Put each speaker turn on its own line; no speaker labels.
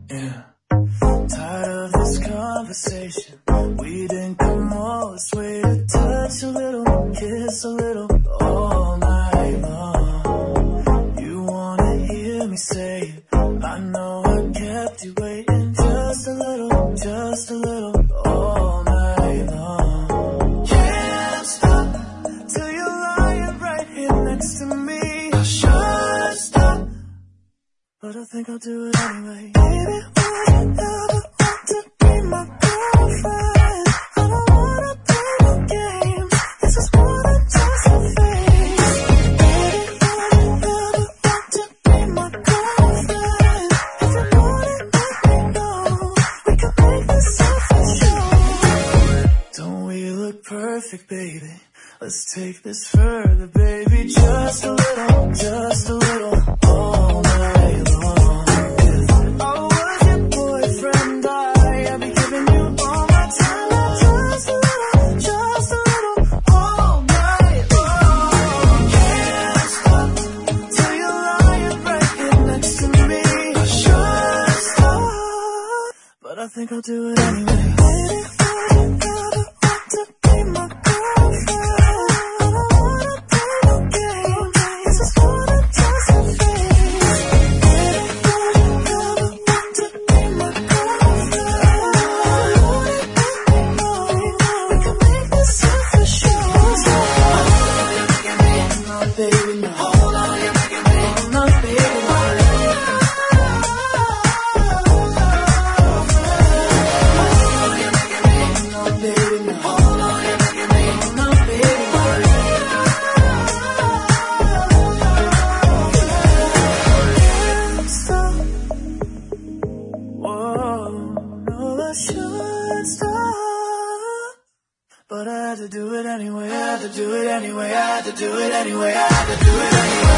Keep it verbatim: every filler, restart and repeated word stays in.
Yeah. Tired of this conversation. We didn't come all this way to touch a little, kiss a little, all night long. You wanna hear me say it? I know I kept you waiting just a little, just a little, all night long. Can't stop till you're lying right here next to me. I should stop, but I think I'll do it anyway. Baby, would you ever want to be my girlfriend? I don't wanna play no games. This is more than just a phase. Baby, would you ever want to be my girlfriend? If you want it, let me know. We can make this official. Don't we look perfect, baby? Let's take this further, baby. Just a little, just a little, all night long. If I was your boyfriend, I'd be giving you all my time. Now just a little, just a little, all night long. Can't stop till you're lying right here next to me. I should stop, but I think I'll do it anyway. Baby, would you ever want to be my girlfriend? But I had to do it anyway, I had to do it anyway, I had to do it anyway, I had to do it anyway.